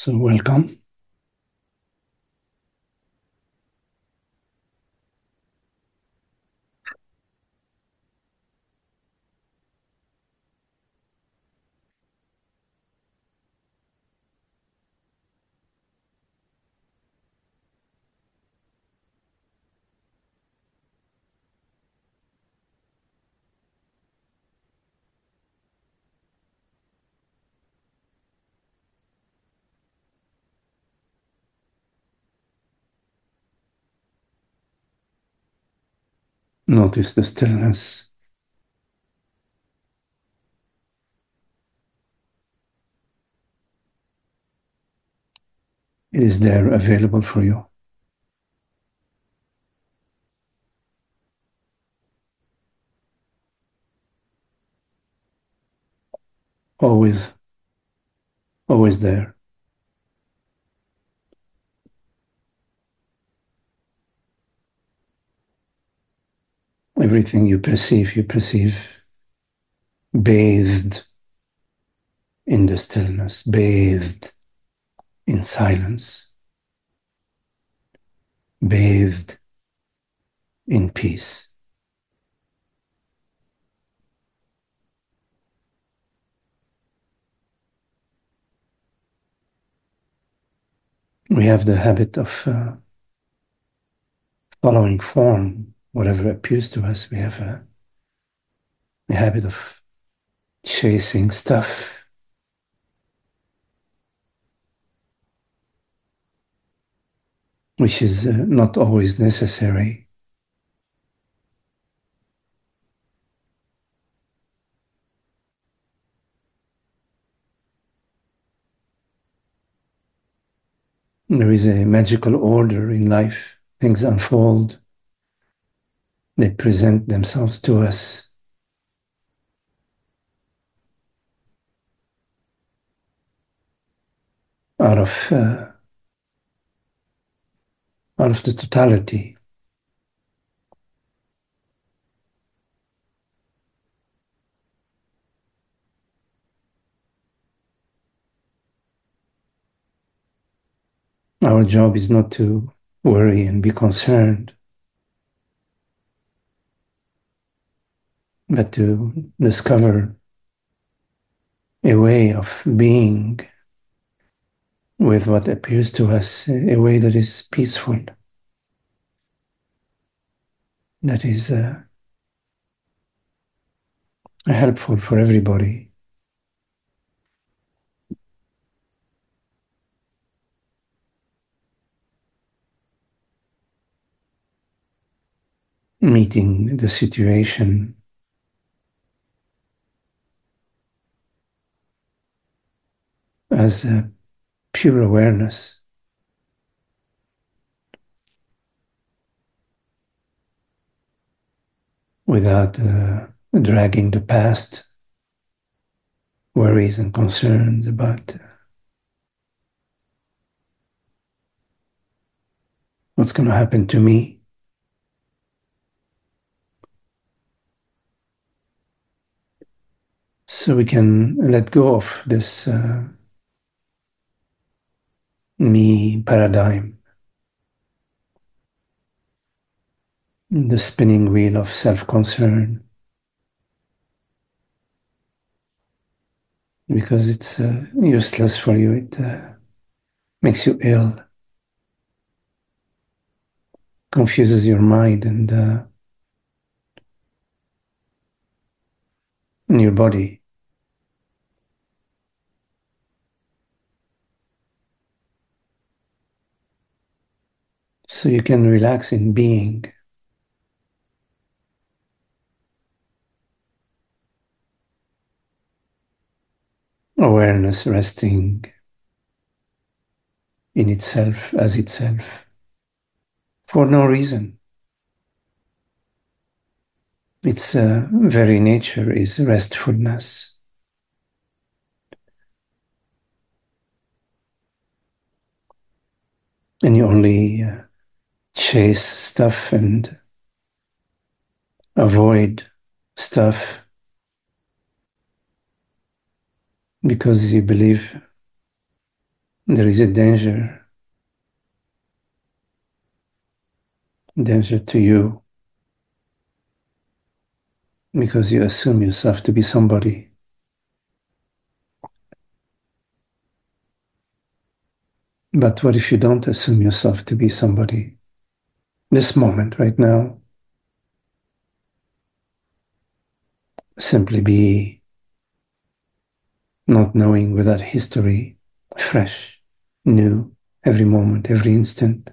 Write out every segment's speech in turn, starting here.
So welcome. Notice the stillness. It is there available for you. Always, always there. Everything you perceive bathed in the stillness, bathed in silence, bathed in peace. We have the habit of following form, whatever appears to us. We have a habit of chasing stuff, which is not always necessary. There is a magical order in life. Things unfold. They present themselves to us out of uh, out of the totality. Our job is not to worry and be concerned, but to discover a way of being with what appears to us, a way that is peaceful, that is helpful for everybody. Meeting the situation as a pure awareness, without dragging the past worries and concerns about what's going to happen to me. So we can let go of this me paradigm, the spinning wheel of self-concern, because it's useless for you. It makes you ill, confuses your mind and your body. So you can relax in being. Awareness resting in itself as itself for no reason. Its very nature is restfulness. And you only chase stuff and avoid stuff because you believe There is a danger to you because you assume yourself to be somebody. But what if you don't assume yourself to be somebody? This moment, right now, simply be not knowing without history, fresh, new, every moment, every instant.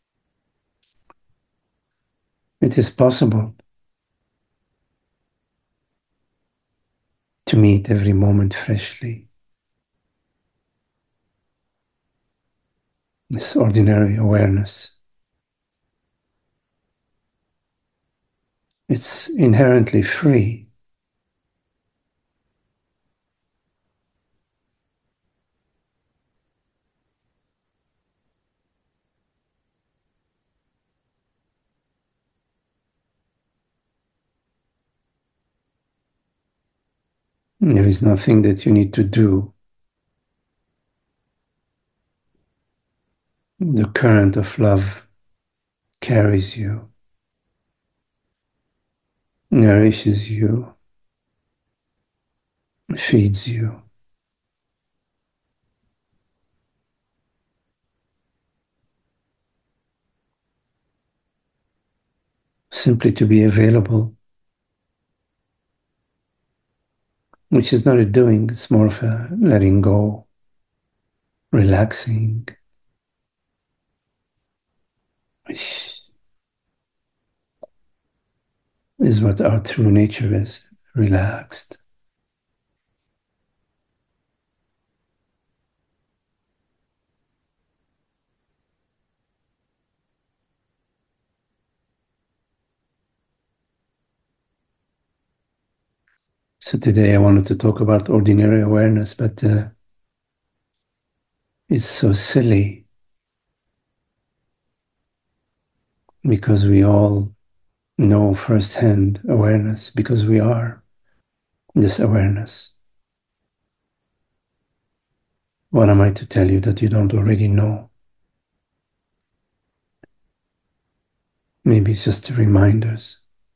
It is possible to meet every moment freshly. This ordinary awareness. It's inherently free. There is nothing that you need to do. The current of love carries you, nourishes you, feeds you. Simply to be available, which is not a doing, it's more of a letting go, relaxing, which is what our true nature is, relaxed. So today I wanted to talk about ordinary awareness, but it's so silly because we all know firsthand awareness because we are this awareness. What am I to tell you that you don't already know? Maybe it's just reminders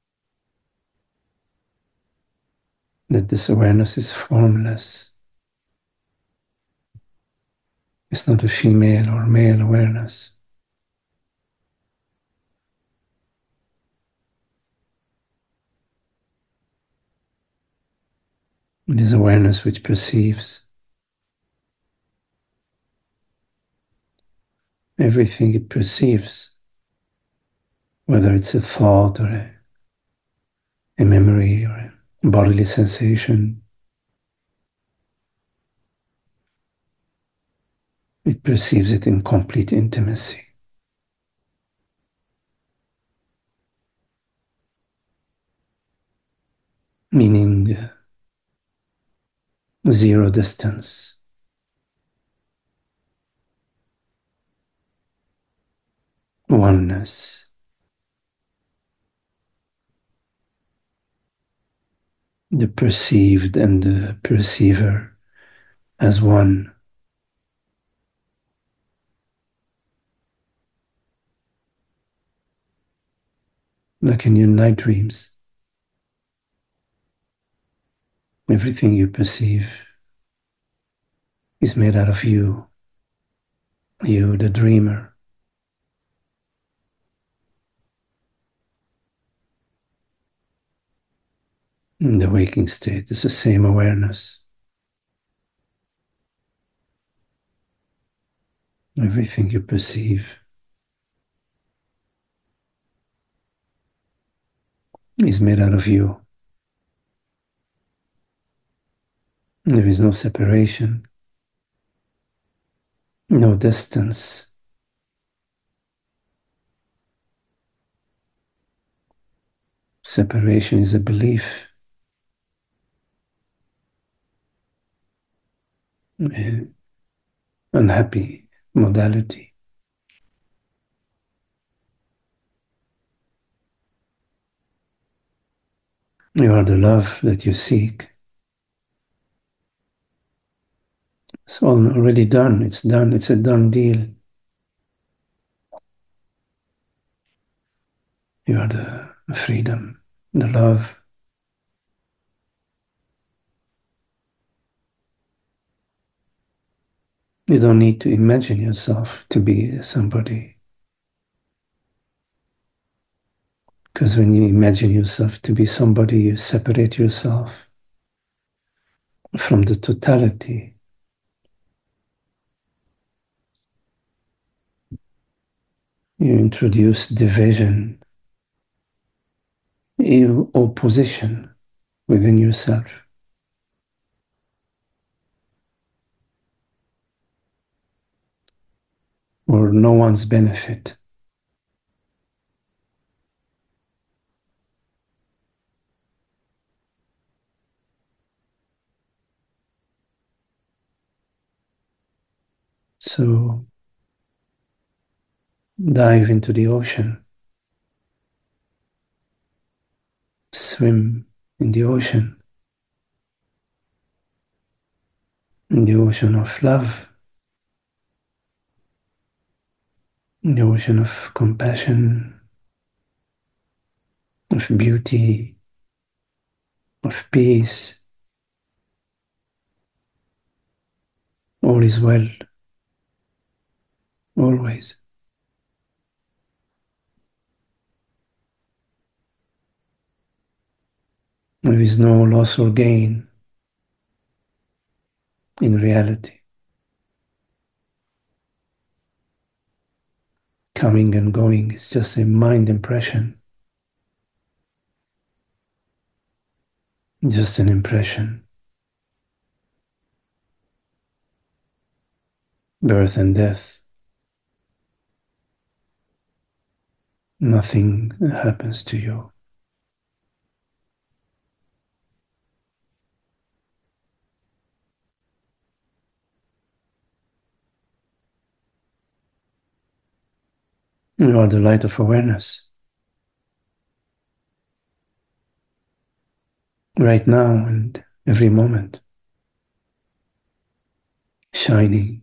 that this awareness is formless. It's not a female or male awareness. It is awareness which perceives everything it perceives, whether it's a thought or a memory or a bodily sensation. It perceives it in complete intimacy, meaning zero distance, oneness, the perceived and the perceiver as one. Like in your night dreams, everything you perceive is made out of you, you, the dreamer. In the waking state, it's the same awareness. Everything you perceive is made out of you. There is no separation, no distance. Separation is a belief, an unhappy modality. You are the love that you seek. It's all already done. It's done. It's a done deal. You are the freedom, the love. You don't need to imagine yourself to be somebody. Because when you imagine yourself to be somebody, you separate yourself from the totality. You introduce division, opposition within yourself, or no one's benefit. So dive into the ocean, swim in the ocean of love, in the ocean of compassion, of beauty, of peace. All is well, always. There is no loss or gain in reality. Coming and going is just a mind impression, just an impression. Birth and death, nothing happens to you. You are the light of awareness right now and every moment, shining.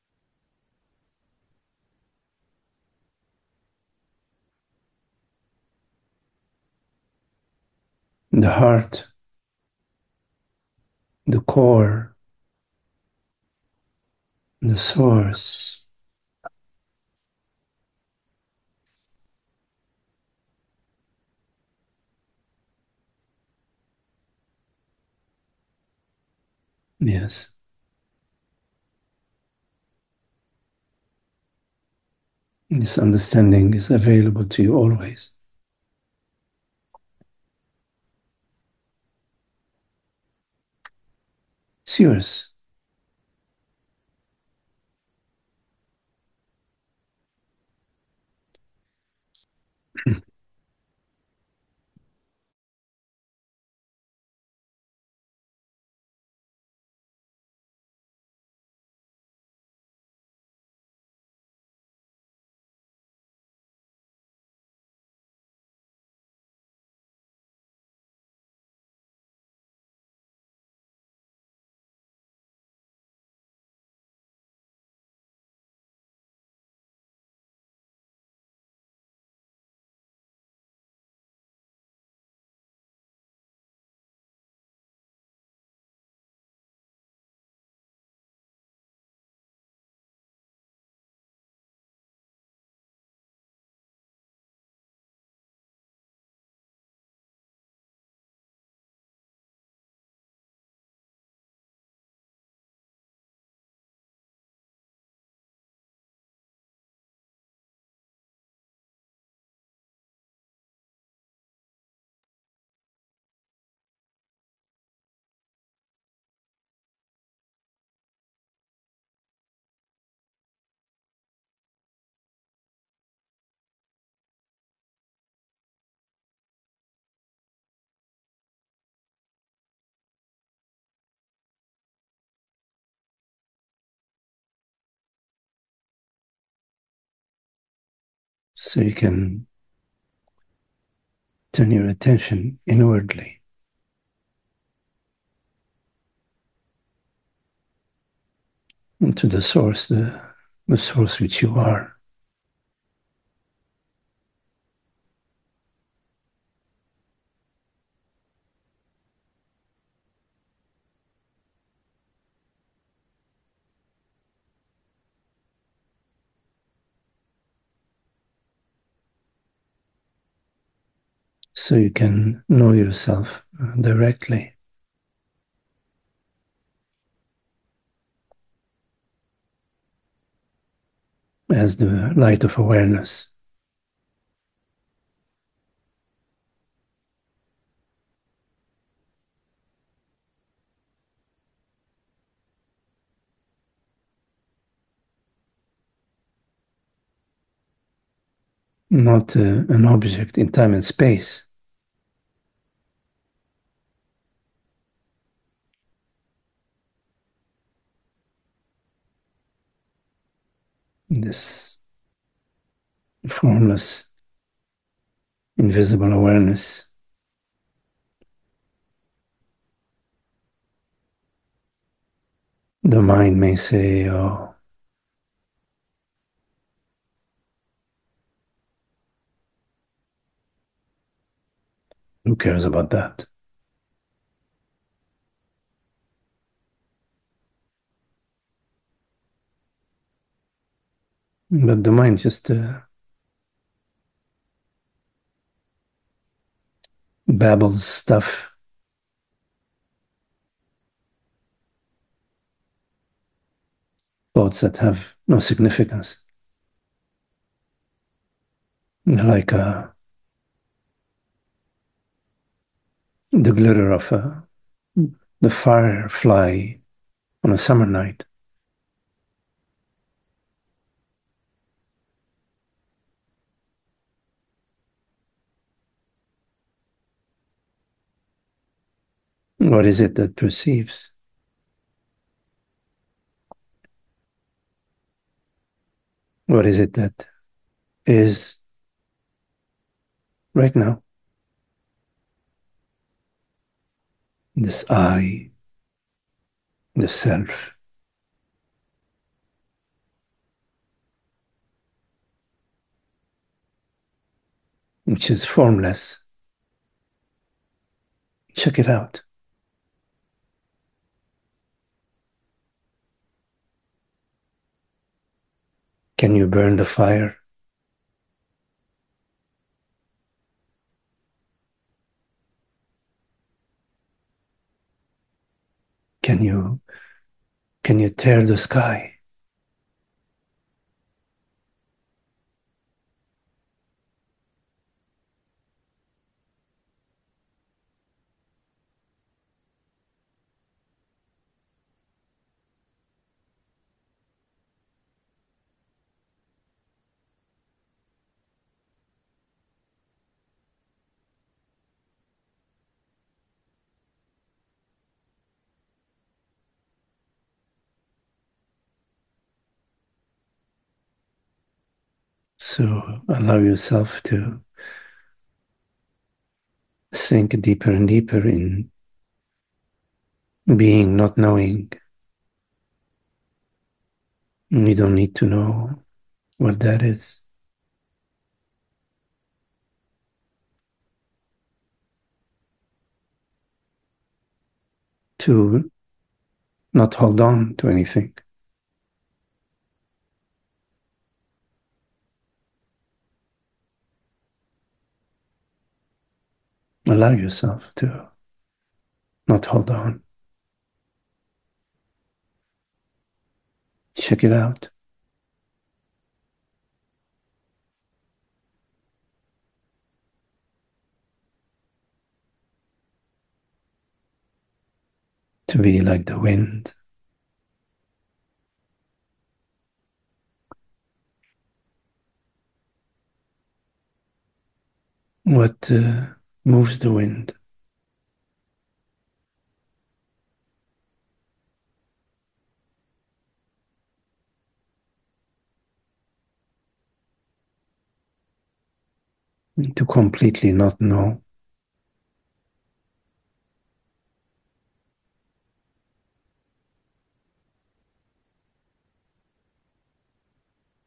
The heart, the core, the source. Yes, this understanding is available to you always. It's yours. So you can turn your attention inwardly. to the source which you are. So you can know yourself directly as the light of awareness. Not an object in time and space. This formless, invisible awareness. The mind may say, oh, who cares about that? But the mind just babbles stuff, thoughts that have no significance. They're like the glitter of the firefly on a summer night. What is it that perceives? What is it that is right now? This I, the self, which is formless. Check it out. Can you burn the fire? Can you tear the sky? So allow yourself to sink deeper and deeper in being, not knowing. You don't need to know what that is. To not hold on to anything. Allow yourself to not hold on. Check it out. To be like the wind. What moves the wind? To completely not know.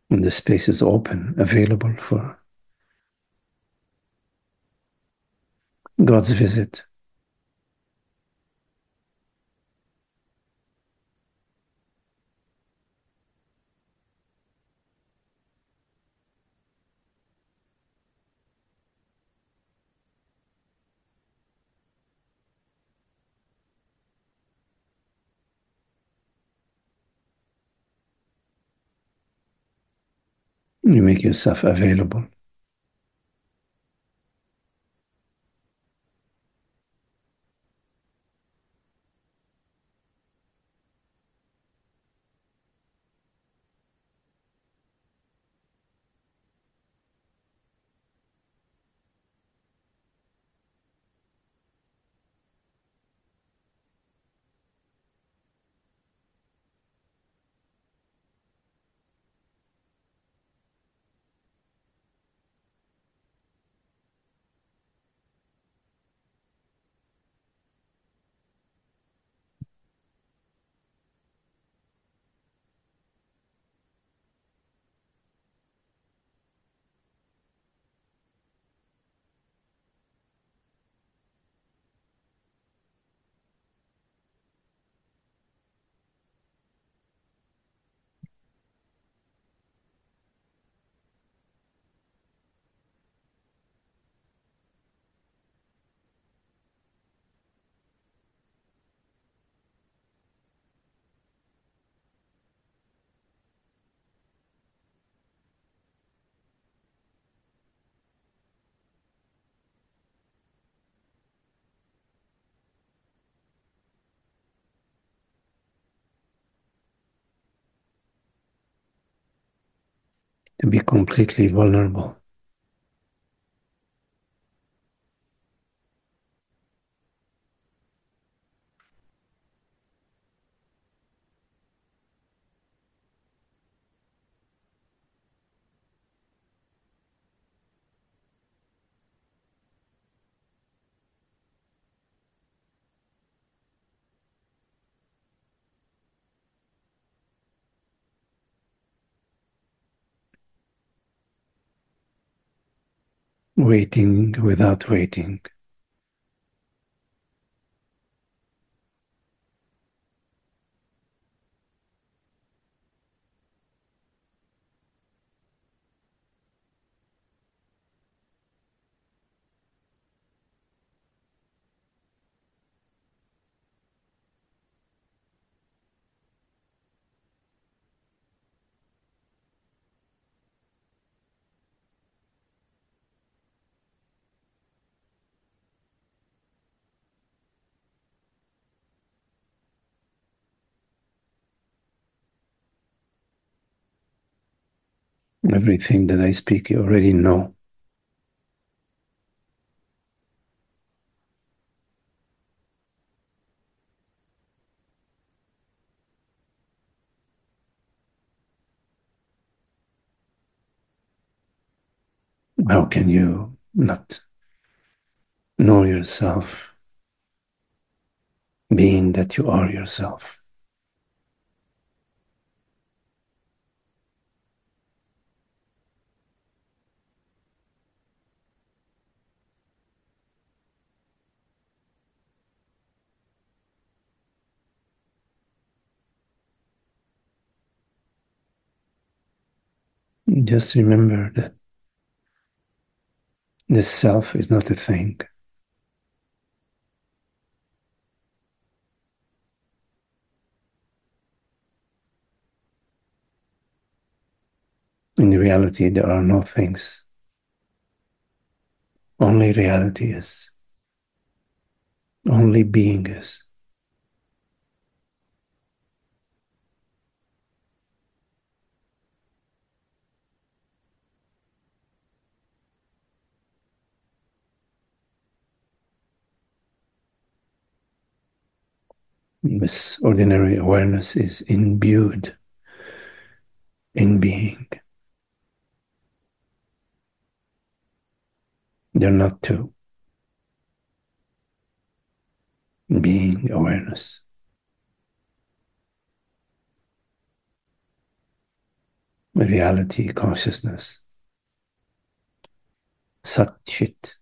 And the space is open, available for God's visit. You make yourself available to be completely vulnerable. Waiting without waiting. Everything that I speak, you already know. How can you not know yourself, being that you are yourself? Just remember that the self is not a thing. In reality, there are no things. Only reality is. Only being is. This ordinary awareness is imbued in being. They're not two. Being awareness. reality, consciousness, Sat Chit.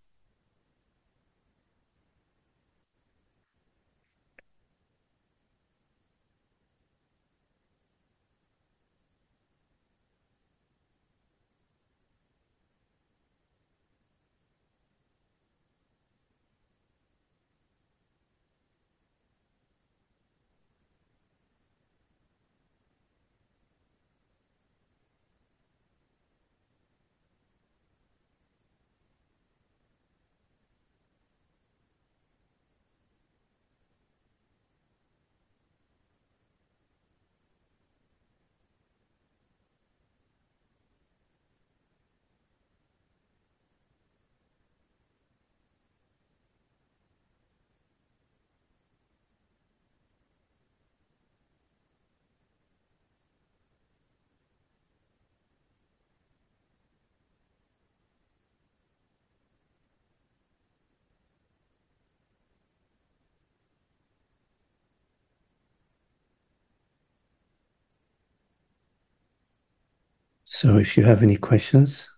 So if you have any questions,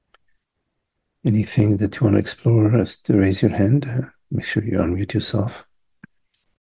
anything that you want to explore, just to raise your hand. Make sure you unmute yourself.